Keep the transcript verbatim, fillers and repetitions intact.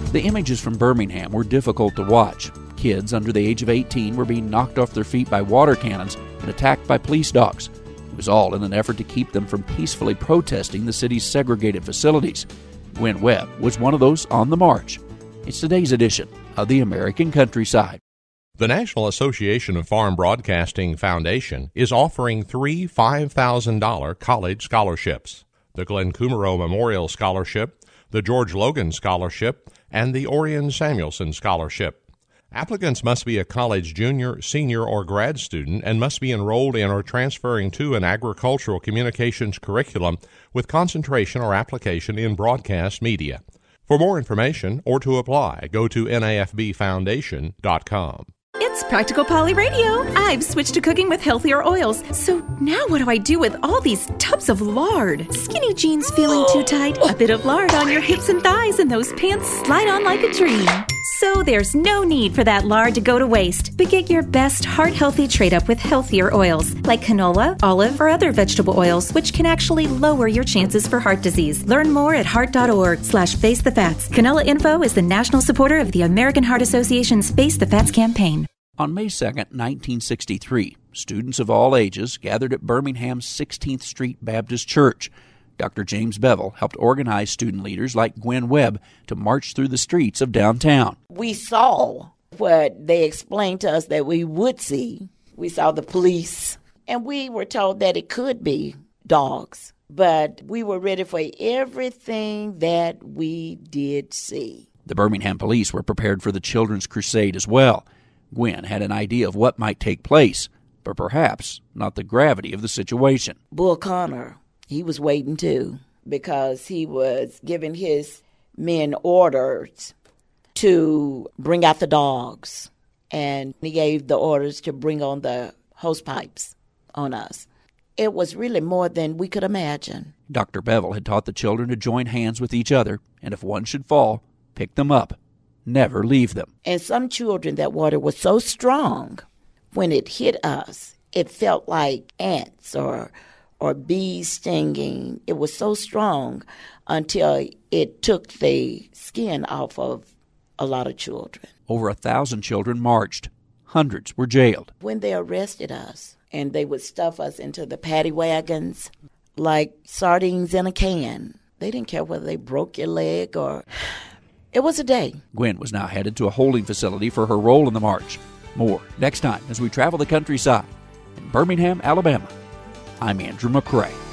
The images from Birmingham were difficult to watch. Kids under the age of eighteen were being knocked off their feet by water cannons and attacked by police dogs. It was all in an effort to keep them from peacefully protesting the city's segregated facilities. Gwen Webb was one of those on the march. It's today's edition of the American Countryside. The National Association of Farm Broadcasting Foundation is offering three five thousand dollars college scholarships: the Glenn Kummerow Memorial Scholarship, the George Logan Scholarship, and the Orion Samuelson Scholarship. Applicants must be a college junior, senior, or grad student and must be enrolled in or transferring to an agricultural communications curriculum with concentration or application in broadcast media. For more information or to apply, go to N A F B foundation dot com. It's Practical Polly Radio. I've switched to cooking with healthier oils. So now what do I do with all these tubs of lard? Skinny jeans feeling too tight? A bit of lard on your hips and thighs and those pants slide on like a dream. So there's no need for that lard to go to waste. But get your best heart-healthy trade-up with healthier oils like canola, olive, or other vegetable oils, which can actually lower your chances for heart disease. Learn more at heart.org slash face the fats. Canola Info is the national supporter of the American Heart Association's Face the Fats campaign. On May second, nineteen sixty-three, students of all ages gathered at Birmingham's sixteenth Street Baptist Church. Doctor James Bevel helped organize student leaders like Gwen Webb to march through the streets of downtown. We saw what they explained to us that we would see. We saw the police, and we were told that it could be dogs. But we were ready for everything that we did see. The Birmingham police were prepared for the Children's Crusade as well. Gwen had an idea of what might take place, but perhaps not the gravity of the situation. Bull Connor, he was waiting too, because he was giving his men orders to bring out the dogs, and he gave the orders to bring on the hose pipes on us. It was really more than we could imagine. Doctor Bevel had taught the children to join hands with each other, and if one should fall, pick them up. Never leave them. And some children, that water was so strong, when it hit us, it felt like ants or or bees stinging. It was so strong until it took the skin off of a lot of children. Over a thousand children marched. Hundreds were jailed. When they arrested us, and they would stuff us into the paddy wagons like sardines in a can. They didn't care whether they broke your leg or... It was a day. Gwen was now headed to a holding facility for her role in the march. More next time as we travel the countryside. In Birmingham, Alabama, I'm Andrew McCrae.